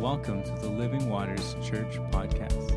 Welcome to the Living Waters Church podcast.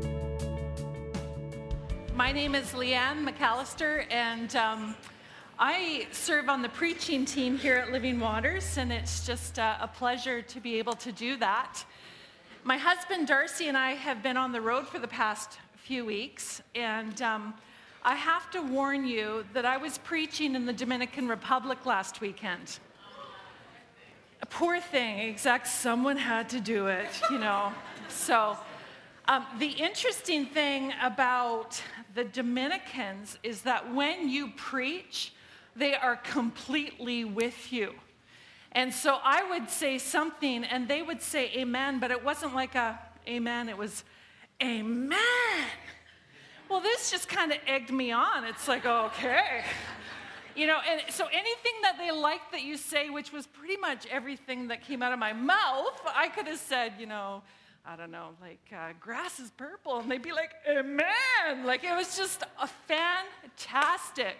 My name is Leanne McAllister, and I serve on the preaching team here at Living Waters, and it's just a pleasure to be able to do that. My husband Darcy and I have been on the road for the past few weeks, and I have to warn you that I was preaching in the Dominican Republic last weekend. A poor thing, someone had to do it, you know. So the interesting thing about the Dominicans is that when you preach, they are completely with you. And so I would say something and they would say amen, but it wasn't like a amen, it was amen. Well, this just kind of egged me on. It's like, okay. You know, and so anything that they liked that you say, which was pretty much everything that came out of my mouth, I could have said, you know, I don't know, like, grass is purple. And they'd be like, amen. Like, it was just a fantastic.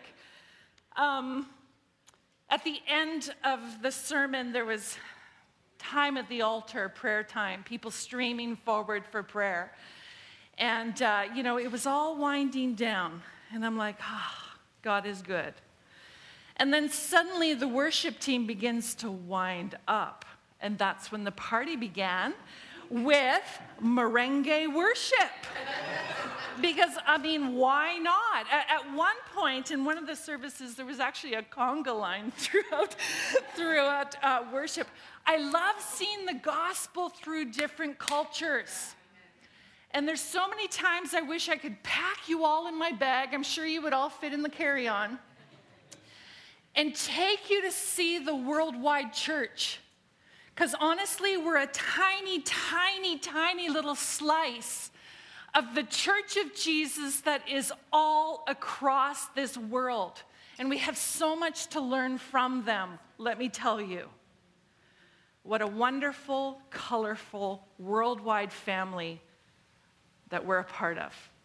At the end of the sermon, there was time at the altar, prayer time, people streaming forward for prayer. And, you know, it was all winding down. And I'm like, God is good. And then suddenly the worship team begins to wind up. And that's when the party began with merengue worship. Because, I mean, why not? At one point in one of the services, there was actually a conga line throughout worship. I love seeing the gospel through different cultures. And there's so many times I wish I could pack you all in my bag. I'm sure you would all fit in the carry-on. And take you to see the worldwide church. Because honestly, we're a tiny, tiny, tiny little slice of the church of Jesus that is all across this world. And we have so much to learn from them, let me tell you. What a wonderful, colorful, worldwide family that we're a part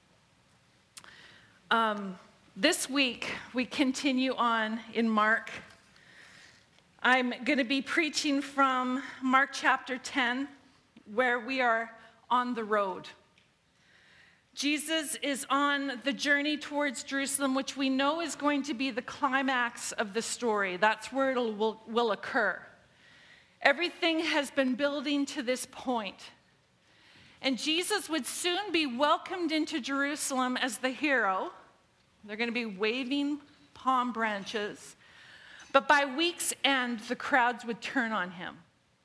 of. This week, we continue on in Mark. I'm going to be preaching from Mark chapter 10, where we are on the road. Jesus is on the journey towards Jerusalem, which we know is going to be the climax of the story. That's where it will occur. Everything has been building to this point. And Jesus would soon be welcomed into Jerusalem as the hero. They're going to be waving palm branches. But by week's end, the crowds would turn on him.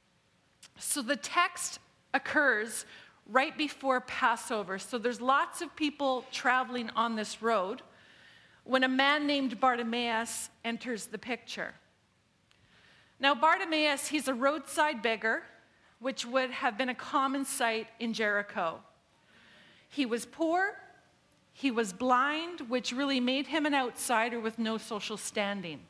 So the text occurs right before Passover. So there's lots of people traveling on this road when a man named Bartimaeus enters the picture. Now, Bartimaeus, he's a roadside beggar, which would have been a common sight in Jericho. He was poor. He was blind, which really made him an outsider with no social standing.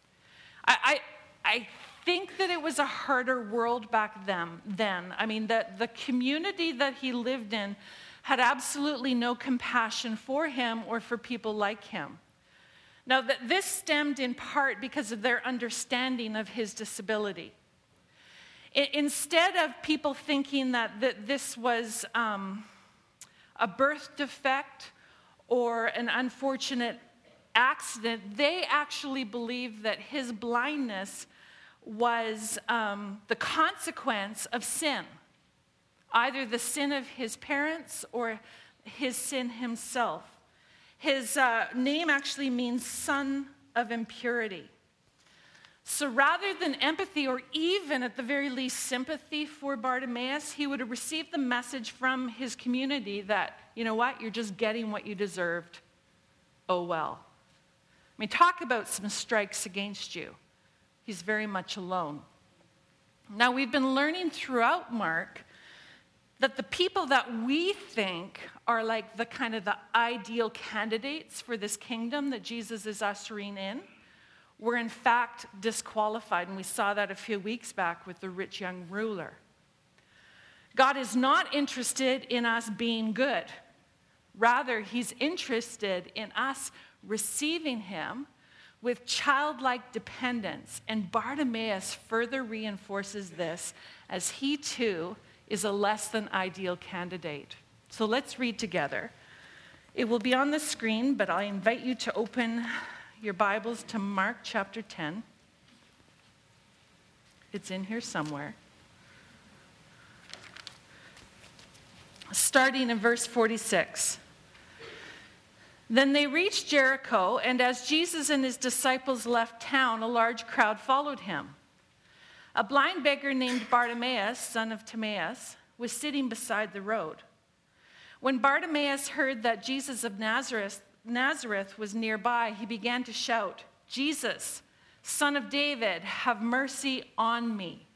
I think that it was a harder world back then. I mean, the community that he lived in had absolutely no compassion for him or for people like him. Now, this stemmed in part because of their understanding of his disability. Instead of people thinking that this was a birth defect or an unfortunate accident, they actually believed that his blindness was the consequence of sin, either the sin of his parents or his sin himself. His name actually means son of impurity. So rather than empathy or even at the very least sympathy for Bartimaeus, he would have received the message from his community that, you know what, you're just getting what you deserved. Oh well. I mean, talk about some strikes against you. He's very much alone. Now, we've been learning throughout Mark that the people that we think are like the kind of the ideal candidates for this kingdom that Jesus is ushering in were in fact disqualified, and we saw that a few weeks back with the rich young ruler. God is not interested in us being good. Rather, he's interested in us receiving him with childlike dependence. And Bartimaeus further reinforces this as he too is a less than ideal candidate. So let's read together. It will be on the screen, but I invite you to open your Bibles to Mark chapter 10. It's in here somewhere. Starting in verse 46. Then they reached Jericho, and as Jesus and his disciples left town, a large crowd followed him. A blind beggar named Bartimaeus, son of Timaeus, was sitting beside the road. When Bartimaeus heard that Jesus of Nazareth was nearby, he began to shout, "Jesus, Son of David, have mercy on me."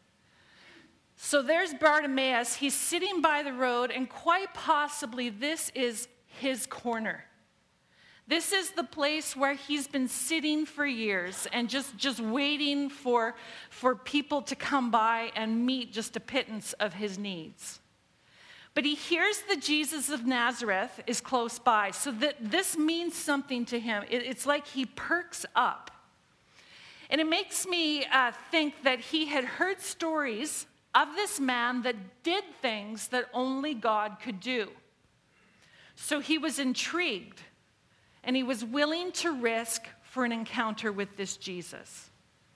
So there's Bartimaeus. He's sitting by the road, and quite possibly this is his corner. This is the place where he's been sitting for years and just waiting for people to come by and meet just a pittance of his needs. But he hears that Jesus of Nazareth is close by, so that this means something to him. It's like he perks up. And it makes me think that he had heard stories of this man that did things that only God could do. So he was intrigued, and he was willing to risk for an encounter with this Jesus.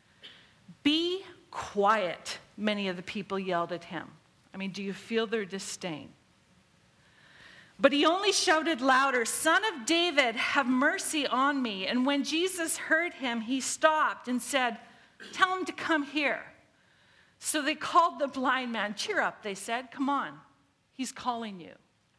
"Be quiet," many of the people yelled at him. I mean, do you feel their disdain? But he only shouted louder, "Son of David, have mercy on me." And when Jesus heard him, he stopped and said, "Tell him to come here." So they called the blind man. "Cheer up," they said. "Come on, he's calling you."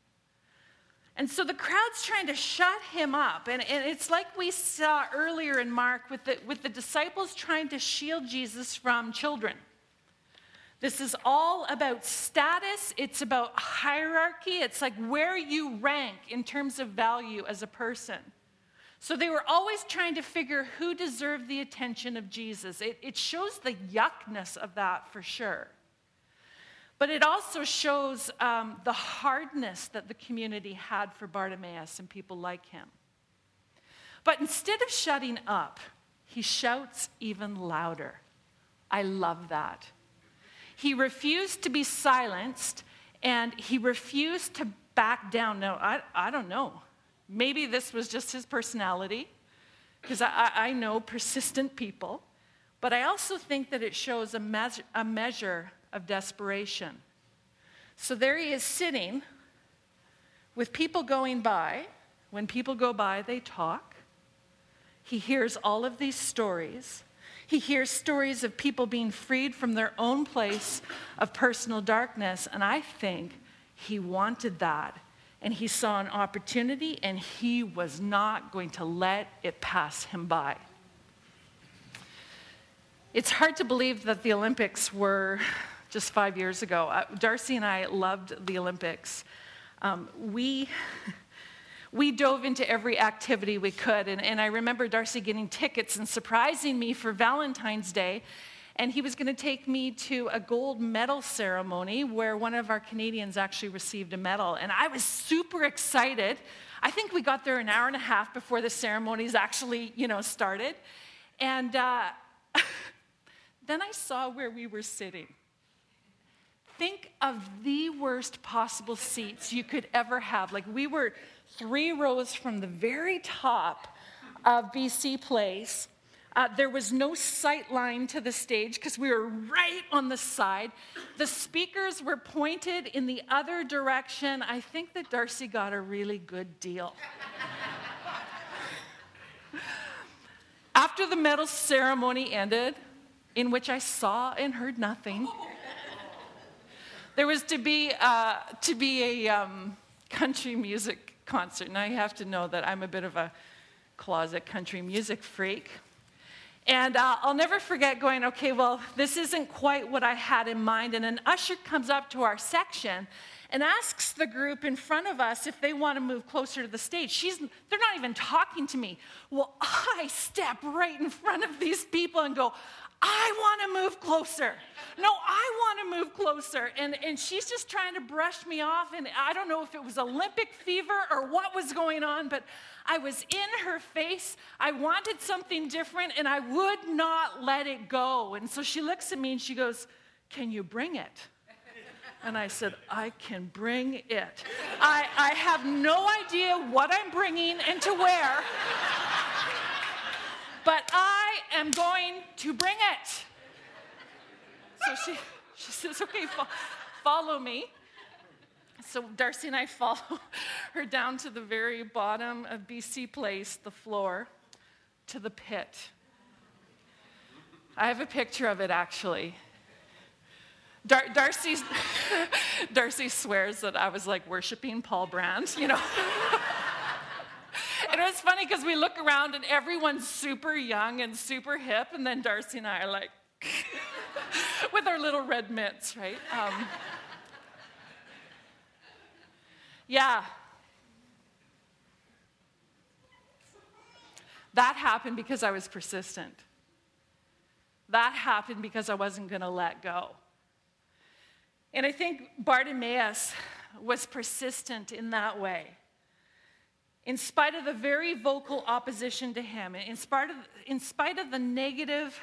And so the crowd's trying to shut him up. And it's like we saw earlier in Mark with the disciples trying to shield Jesus from children. This is all about status. It's about hierarchy. It's like where you rank in terms of value as a person. So they were always trying to figure who deserved the attention of Jesus. It shows the yuckness of that for sure. But it also shows the hardness that the community had for Bartimaeus and people like him. But instead of shutting up, he shouts even louder. I love that. He refused to be silenced, and he refused to back down. Now, I don't know. Maybe this was just his personality, because I know persistent people. But I also think that it shows a measure of desperation. So there he is sitting with people going by. When people go by, they talk. He hears all of these stories. He hears stories of people being freed from their own place of personal darkness, and I think he wanted that. And he saw an opportunity, and he was not going to let it pass him by. It's hard to believe that the Olympics were just 5 years ago. Darcy and I loved the Olympics. We dove into every activity we could, and I remember Darcy getting tickets and surprising me for Valentine's Day, and he was going to take me to a gold medal ceremony where one of our Canadians actually received a medal, and I was super excited. I think we got there an hour and a half before the ceremonies actually, started, and then I saw where we were sitting. Think of the worst possible seats you could ever have. Like, we were 3 rows from the very top of BC Place. There was no sight line to the stage because we were right on the side. The speakers were pointed in the other direction. I think that Darcy got a really good deal. After the medal ceremony ended, in which I saw and heard nothing, there was to be a country music concert. And I have to know that I'm a bit of a closet country music freak. And I'll never forget going, okay, well, this isn't quite what I had in mind. And an usher comes up to our section and asks the group in front of us if they want to move closer to the stage. They're not even talking to me. Well, I step right in front of these people and go, I want to move closer. No, I want to move closer. And she's just trying to brush me off. And I don't know if it was Olympic fever or what was going on, but I was in her face. I wanted something different, and I would not let it go. And so she looks at me and she goes, "Can you bring it?" And I said, I can bring it. I have no idea what I'm bringing and to where, but I am going to bring it. So she says, okay, follow me. So Darcy and I follow her down to the very bottom of BC Place, the floor, to the pit. I have a picture of it, actually. Darcy swears that I was like worshiping Paul Brand, you know. And it was funny because we look around and everyone's super young and super hip, and then Darcy and I are like, with our little red mitts, right? Yeah. That happened because I was persistent. That happened because I wasn't going to let go. And I think Bartimaeus was persistent in that way. In spite of the very vocal opposition to him, in spite of the negative,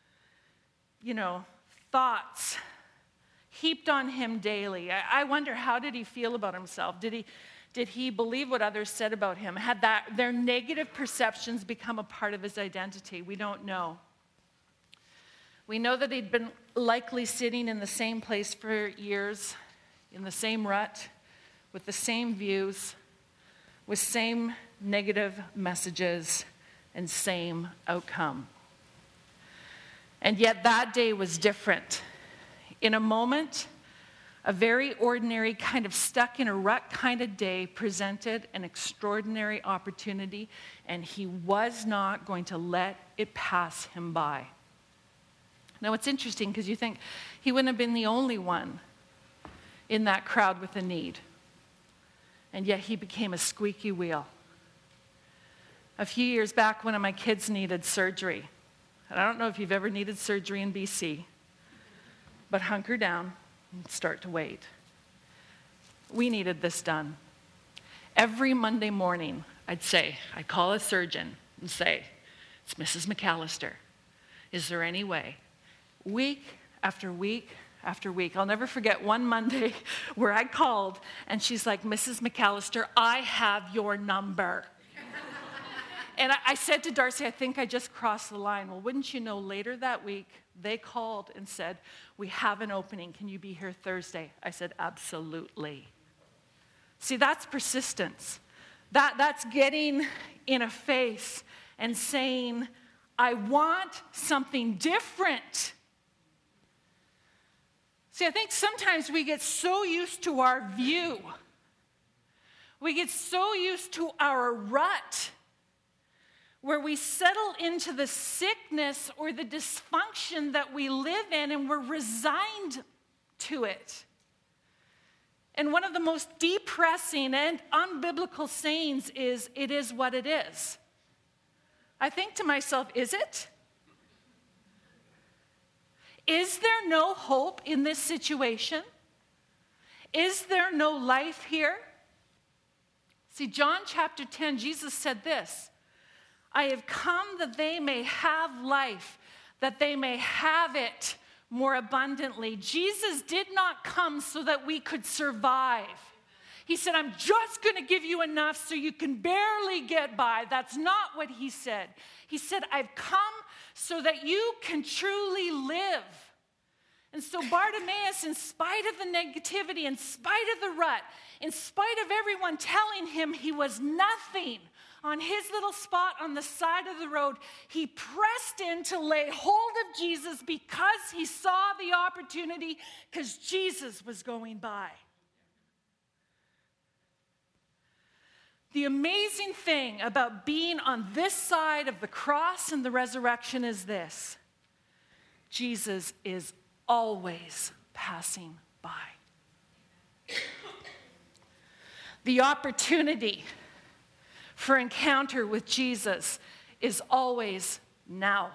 thoughts heaped on him daily, I wonder, how did he feel about himself? Did he believe what others said about him? Had their negative perceptions become a part of his identity? We don't know. We know that he'd been likely sitting in the same place for years, in the same rut, with the same views, with same negative messages, and same outcome. And yet that day was different. In a moment, a very ordinary, kind of stuck in a rut kind of day presented an extraordinary opportunity, and he was not going to let it pass him by. Now, it's interesting because you think he wouldn't have been the only one in that crowd with a need. And yet he became a squeaky wheel. A few years back, one of my kids needed surgery. And I don't know if you've ever needed surgery in BC, but hunker down and start to wait. We needed this done. Every Monday morning, I'd call a surgeon and say, it's Mrs. McAllister. Is there any way? Week after week after week. I'll never forget one Monday where I called and she's like, Mrs. McAllister, I have your number. And I said to Darcy, I think I just crossed the line. Well, wouldn't you know, later that week, they called and said, we have an opening. Can you be here Thursday? I said, absolutely. See, that's persistence. That's getting in a face and saying, I want something different. See, I think sometimes we get so used to our view. We get so used to our rut, where we settle into the sickness or the dysfunction that we live in, and we're resigned to it. And one of the most depressing and unbiblical sayings is, it is what it is. I think to myself, is it? Is there no hope in this situation? Is there no life here? See, John chapter 10, Jesus said this, I have come that they may have life, that they may have it more abundantly. Jesus did not come so that we could survive. He said, I'm just going to give you enough so you can barely get by. That's not what he said. He said, I've come so that you can truly live. And so Bartimaeus, in spite of the negativity, in spite of the rut, in spite of everyone telling him he was nothing, on his little spot on the side of the road, he pressed in to lay hold of Jesus because he saw the opportunity, because Jesus was going by. The amazing thing about being on this side of the cross and the resurrection is this: Jesus is always passing by. The opportunity for encounter with Jesus is always now.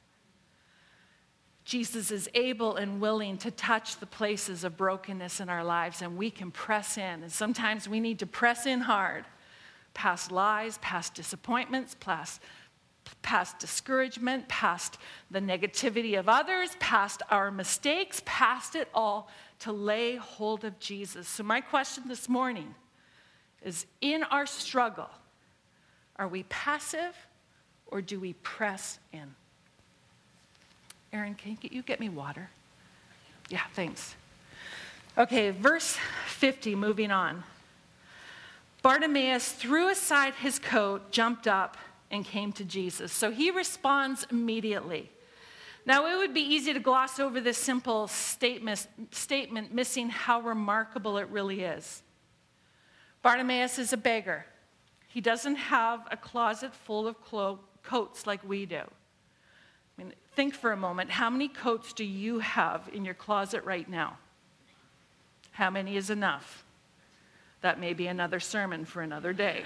Jesus is able and willing to touch the places of brokenness in our lives, and we can press in. And sometimes we need to press in hard, past lies, past disappointments, past past discouragement, past the negativity of others, past our mistakes, past it all, to lay hold of Jesus. So my question this morning is, in our struggle, are we passive or do we press in? Aaron, can you get me water? Yeah, thanks. Okay, verse 50, moving on. Bartimaeus threw aside his coat, jumped up, and came to Jesus. So he responds immediately. Now, it would be easy to gloss over this simple statement, missing how remarkable it really is. Bartimaeus is a beggar. He doesn't have a closet full of coats like we do. I mean, think for a moment, how many coats do you have in your closet right now? How many is enough? That may be another sermon for another day.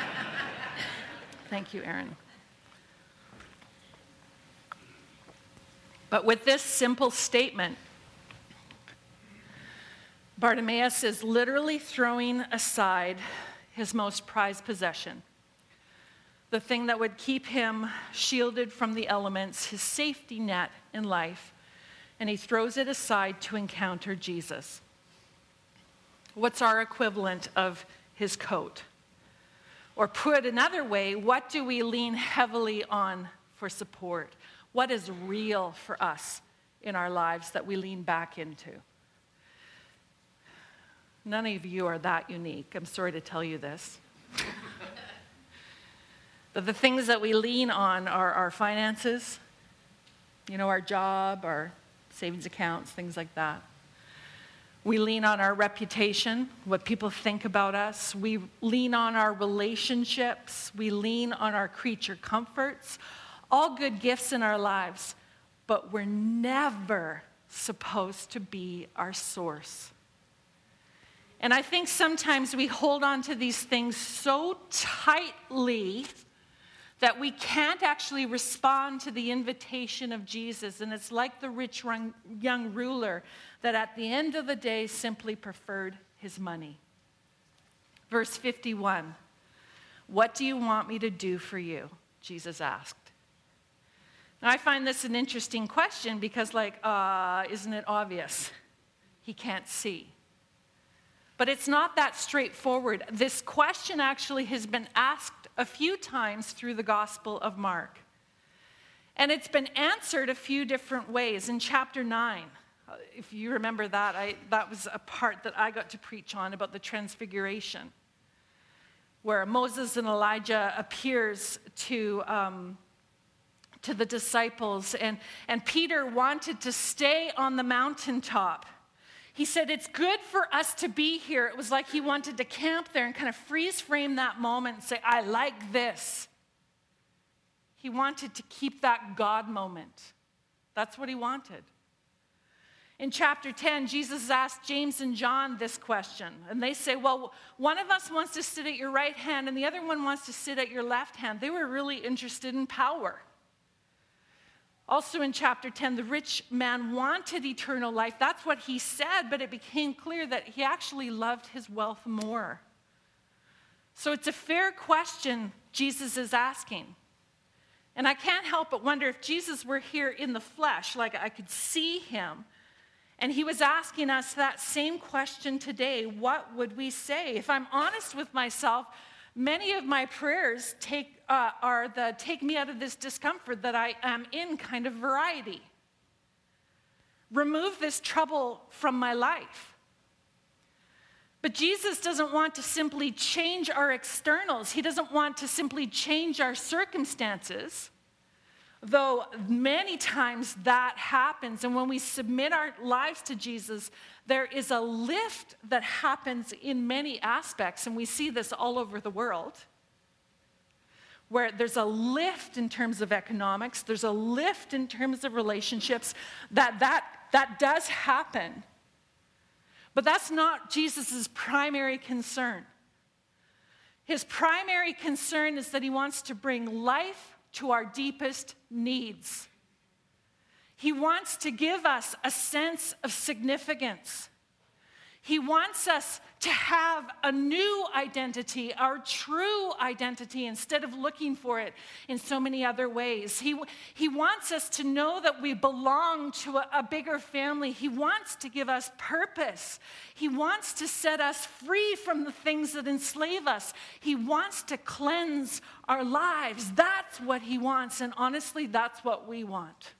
Thank you, Aaron. But with this simple statement, Bartimaeus is literally throwing aside his most prized possession, the thing that would keep him shielded from the elements, his safety net in life, and he throws it aside to encounter Jesus. What's our equivalent of his coat? Or put another way, what do we lean heavily on for support? What is real for us in our lives that we lean back into? None of you are that unique. I'm sorry to tell you this. But the things that we lean on are our finances, our job, our savings accounts, things like that. We lean on our reputation, what people think about us. We lean on our relationships. We lean on our creature comforts. All good gifts in our lives, but we're never supposed to be our source. And I think sometimes we hold on to these things so tightly that we can't actually respond to the invitation of Jesus. And it's like the rich young ruler that at the end of the day simply preferred his money. Verse 51, "What do you want me to do for you?" Jesus asked. Now, I find this an interesting question because, isn't it obvious? He can't see. But it's not that straightforward. This question actually has been asked a few times through the Gospel of Mark. And it's been answered a few different ways. In chapter 9, if you remember that was a part that I got to preach on about the transfiguration, where Moses and Elijah appears to the disciples, and Peter wanted to stay on the mountaintop. He said, "It's good for us to be here." It was like he wanted to camp there and kind of freeze frame that moment and say, "I like this." He wanted to keep that God moment. That's what he wanted. In chapter 10, Jesus asked James and John this question, and they say, "Well, one of us wants to sit at your right hand and the other one wants to sit at your left hand." They were really interested in power. Also in chapter 10, the rich man wanted eternal life. That's what he said, but it became clear that he actually loved his wealth more. So it's a fair question Jesus is asking. And I can't help but wonder if Jesus were here in the flesh, like I could see him, and he was asking us that same question today, what would we say? If I'm honest with myself, many of my prayers are the take me out of this discomfort that I am in kind of variety. Remove this trouble from my life. But Jesus doesn't want to simply change our externals. He doesn't want to simply change our circumstances, though many times that happens. And when we submit our lives to Jesus, there is a lift that happens in many aspects, and we see this all over the world, where there's a lift in terms of economics, there's a lift in terms of relationships, that does happen. But that's not Jesus' primary concern. His primary concern is that he wants to bring life to our deepest needs. He wants to give us a sense of significance. He wants us to have a new identity, our true identity, instead of looking for it in so many other ways. He wants us to know that we belong to a bigger family. He wants to give us purpose. He wants to set us free from the things that enslave us. He wants to cleanse our lives. That's what he wants, and honestly, that's what we want.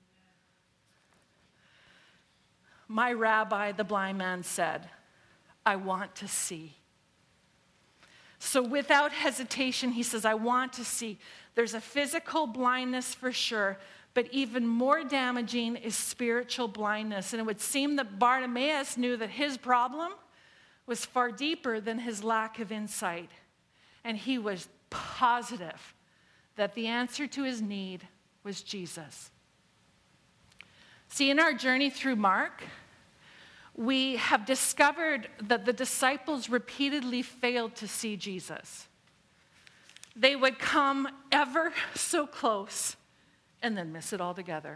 My rabbi, the blind man, said, I want to see. So without hesitation, he says, I want to see. There's a physical blindness for sure, but even more damaging is spiritual blindness. And it would seem that Bartimaeus knew that his problem was far deeper than his lack of insight. And he was positive that the answer to his need was Jesus. See, in our journey through Mark, we have discovered that the disciples repeatedly failed to see Jesus. They would come ever so close and then miss it altogether.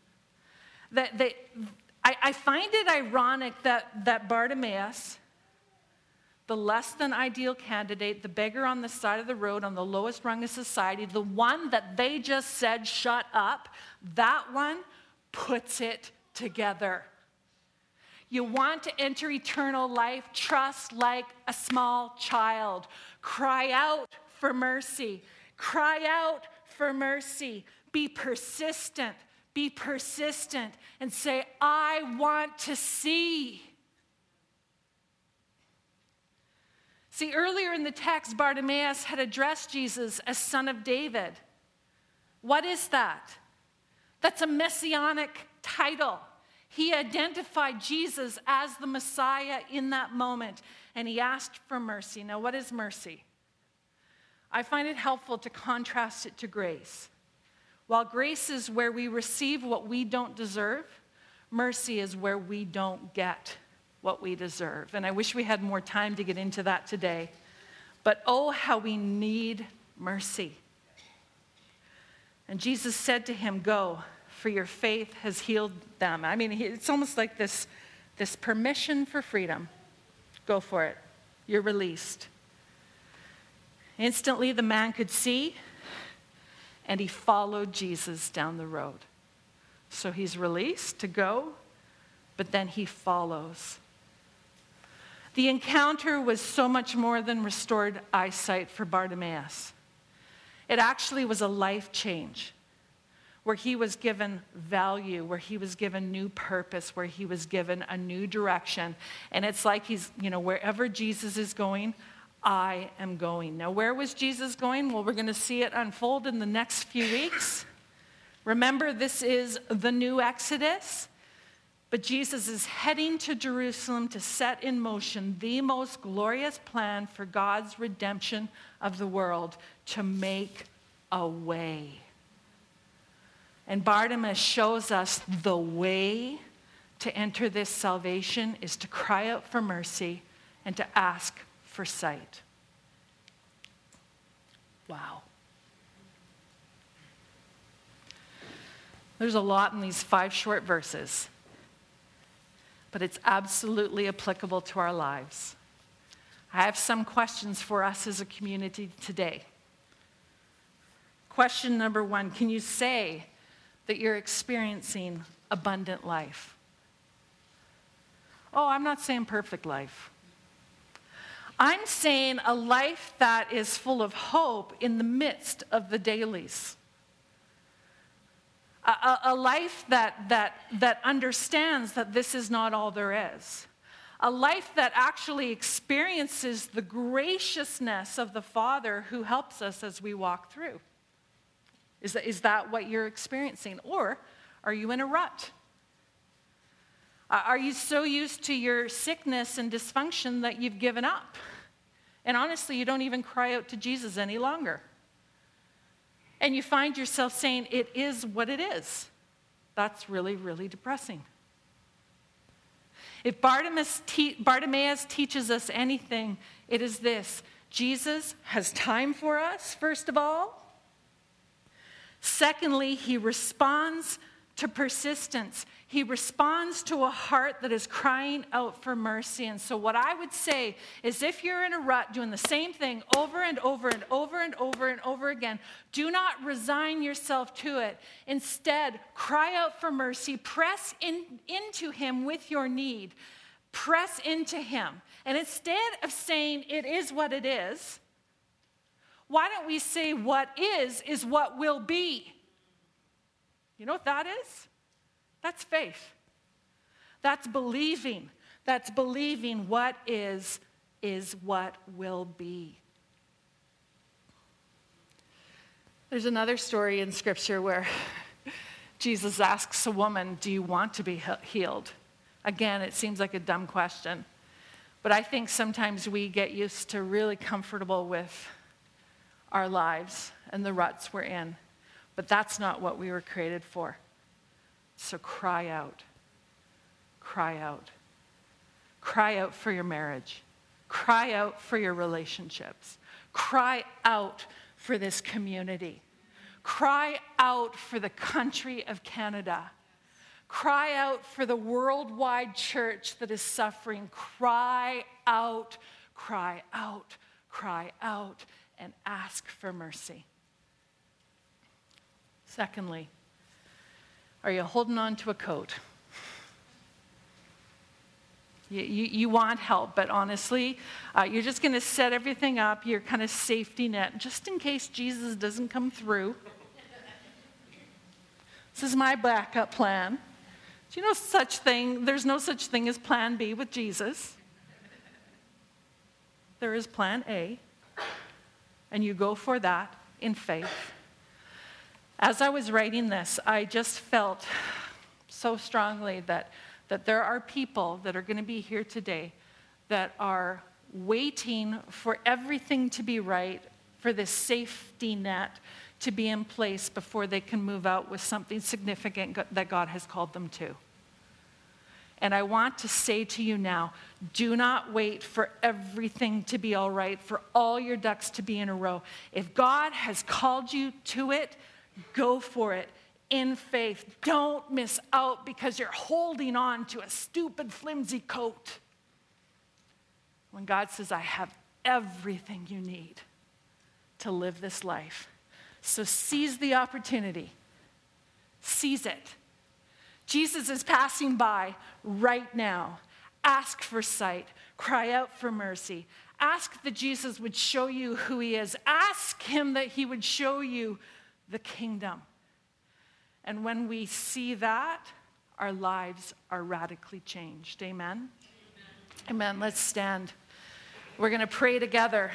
I find it ironic that Bartimaeus, the less than ideal candidate, the beggar on the side of the road on the lowest rung of society, the one that they just said, shut up, that one puts it together. You want to enter eternal life, trust like a small child. Cry out for mercy. Cry out for mercy. Be persistent. Be persistent and say, I want to see. See, earlier in the text, Bartimaeus had addressed Jesus as Son of David. What is that? That's a messianic title. He identified Jesus as the Messiah in that moment, and he asked for mercy. Now, what is mercy? I find it helpful to contrast it to grace. While grace is where we receive what we don't deserve, mercy is where we don't get what we deserve. And I wish we had more time to get into that today. But oh, how we need mercy. And Jesus said to him, go, for your faith has healed them. I mean, it's almost like this permission for freedom. Go for it. You're released. Instantly, the man could see, and he followed Jesus down the road. So he's released to go, but then he follows. The encounter was so much more than restored eyesight for Bartimaeus. It actually was a life change, where he was given value, where he was given new purpose, where he was given a new direction. And it's like he's, wherever Jesus is going, I am going. Now, where was Jesus going? Well, we're going to see it unfold in the next few weeks. Remember, this is the new Exodus. But Jesus is heading to Jerusalem to set in motion the most glorious plan for God's redemption of the world, to make a way. And Bartimaeus shows us the way to enter this salvation is to cry out for mercy and to ask for sight. Wow. There's a lot in these 5 short verses, but it's absolutely applicable to our lives. I have some questions for us as a community today. Question number 1, can you say that you're experiencing abundant life? Oh, I'm not saying perfect life. I'm saying a life that is full of hope in the midst of the dailies. A life that understands that this is not all there is. A life that actually experiences the graciousness of the Father who helps us as we walk through. Is that what you're experiencing? Or are you in a rut? Are you so used to your sickness and dysfunction that you've given up? And honestly, you don't even cry out to Jesus any longer. And you find yourself saying, it is what it is. That's really, really depressing. If Bartimaeus teaches us anything, it is this. Jesus has time for us, first of all. Secondly, he responds to persistence. He responds to a heart that is crying out for mercy. And so what I would say is if you're in a rut doing the same thing over and over and over and over and over again, do not resign yourself to it. Instead, cry out for mercy. Press into him with your need. Press into him. And instead of saying it is what it is, why don't we say what is what will be? You know what that is? That's faith. That's believing. That's believing what is what will be. There's another story in Scripture where Jesus asks a woman, do you want to be healed? Again, it seems like a dumb question. But I think sometimes we get used to really comfortable with our lives and the ruts we're in. But that's not what we were created for. So cry out. Cry out. Cry out for your marriage. Cry out for your relationships. Cry out for this community. Cry out for the country of Canada. Cry out for the worldwide church that is suffering. Cry out, cry out, cry out, and ask for mercy. Secondly, are you holding on to a coat? You want help, but honestly, you're just going to set everything up, your kind of safety net, just in case Jesus doesn't come through. This is my backup plan. Do you know there's no such thing as plan B with Jesus. There is plan A, and you go for that in faith. As I was writing this, I just felt so strongly that there are people that are going to be here today that are waiting for everything to be right, for this safety net to be in place before they can move out with something significant that God has called them to. And I want to say to you now, do not wait for everything to be all right, for all your ducks to be in a row. If God has called you to it, go for it in faith. Don't miss out because you're holding on to a stupid, flimsy coat. When God says, I have everything you need to live this life. So seize the opportunity. Seize it. Jesus is passing by right now. Ask for sight. Cry out for mercy. Ask that Jesus would show you who he is. Ask him that he would show you the kingdom. And when we see that, our lives are radically changed. Amen? Amen. Let's stand. We're going to pray together.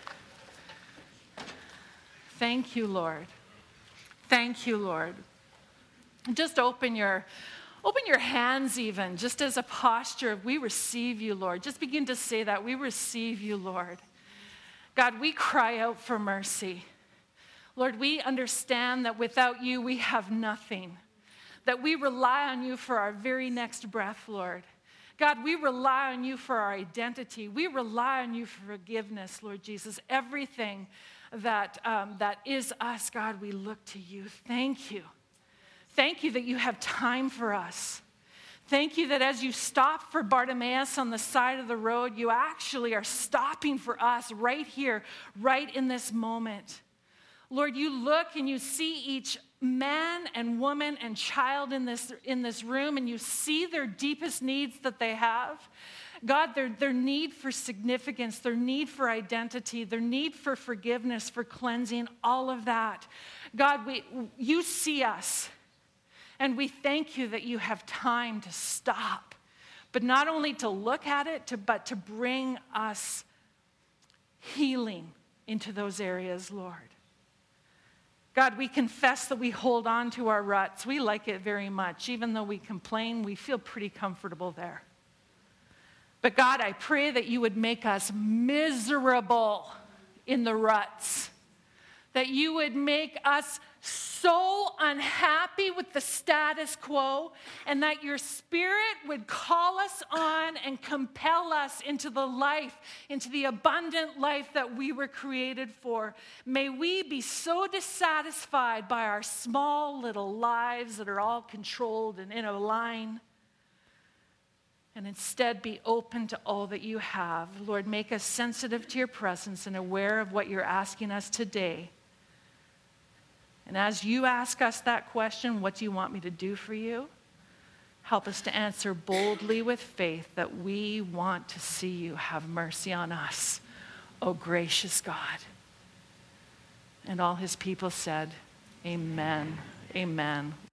Thank you, Lord. Thank you, Lord. Just open your hands even, just as a posture of we receive you, Lord. Just begin to say that. We receive you, Lord. God, we cry out for mercy. Lord, we understand that without you, we have nothing. That we rely on you for our very next breath, Lord. God, we rely on you for our identity. We rely on you for forgiveness, Lord Jesus. Everything that is us, God, we look to you. Thank you. Thank you that you have time for us. Thank you that as you stop for Bartimaeus on the side of the road, you actually are stopping for us right here, right in this moment. Lord, you look and you see each man and woman and child in this room, and you see their deepest needs that they have. God, their need for significance, their need for identity, their need for forgiveness, for cleansing, all of that. God, you see us, and we thank you that you have time to stop, but not only to look at it, but to bring us healing into those areas, Lord. God, we confess that we hold on to our ruts. We like it very much. Even though we complain, we feel pretty comfortable there. But God, I pray that you would make us miserable in the ruts that you would make us so unhappy with the status quo, and that your Spirit would call us on and compel us into the life, into the abundant life that we were created for. May we be so dissatisfied by our small little lives that are all controlled and in a line, and instead be open to all that you have. Lord, make us sensitive to your presence and aware of what you're asking us today. And as you ask us that question, what do you want me to do for you? Help us to answer boldly with faith that we want to see you have mercy on us, O gracious God. And all his people said, amen, amen.